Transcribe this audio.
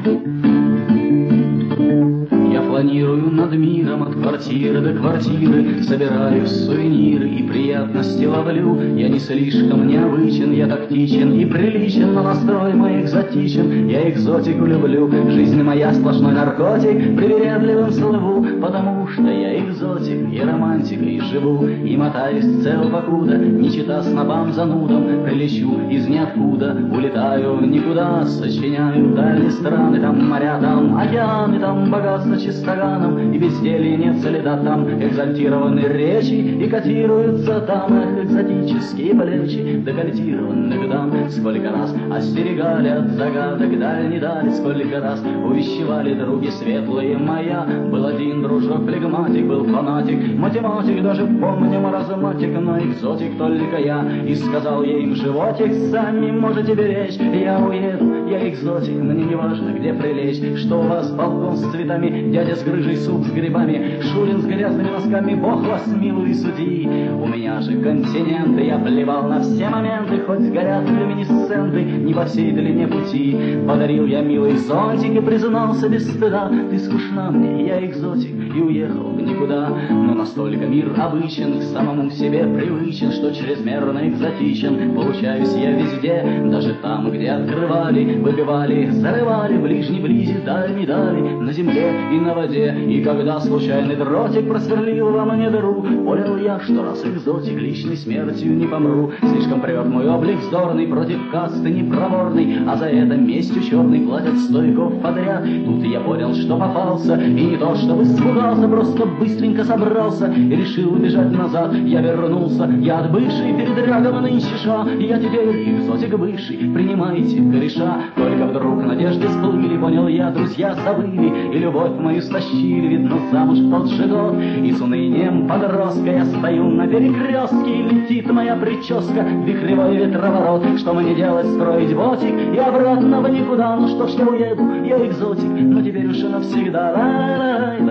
Планирую над миром от квартиры до квартиры, собираю сувениры и приятности ловлю. Я не слишком необычен, я тактичен и приличен, но настрой мой экзотичен, я экзотику люблю. Жизнь моя сплошной наркотик, привередливым слыву, потому что я экзотик и романтик, и живу, и мотаюсь цел покуда, не чита снобам занудам, прилечу из ниоткуда, улетаю в никуда, сочиняю дальние страны, там моря, там океаны, там богатство чистоганом, и безделья нет следа, там экзальтированные речи, и котируются там их экзотические плечи декольтированных дам. Сколько раз остерегали от загадок дальней дали, сколько раз увещевали други светлые моя. Был один дружок флегматик, был фанатик, математик, даже помню маразматик, но экзотик только я. И сказал я им: животик сами можете беречь, я уеду, я экзотик, мне не важно, где прилечь. Что у вас балкон с цветами, дядя с грыжей, суп с грибами, Шурин с грязными носками, Бог вас милуй, суди. У меня же континенты, я плевал на все моменты, хоть горят люминесценты не во всей длине пути. Подарил я милый зонтик и признался без стыда: ты скучна мне, я экзотик, и уехал в никуда. Но настолько мир обычен, к самому себе привычен, что чрезмерно экзотичен. Получаюсь я везде, даже там, где открывали, выбивали, зарывали, ближней близи, дальней дали, на земле и на воде. И когда случайный дротик просверлил во мне дыру, понял я, что раз экзотик, личной смертью не помру. Слишком прет мой облик вздорный, против касты непроворный, а за это местью черный платят 100 веков подряд. Тут я понял, что попался, и не то чтобы испугался, просто быстренько собрался и решил убежать назад. Я вернулся, я отбывший перед рядом нынче ша, я теперь экзотик бывший, принимайте кореша. Только вдруг надежды сплыли, понял я, друзья забыли, и любовь мою стащили, видно, замуж в тот же год. И с унынием подростка я стою на перекрестке, и летит моя прическа, вихревой ветроворот. Что мне делать, строить ботик и обратно в никуда? Ну что ж, я уеду, я экзотик, но теперь уж и навсегда.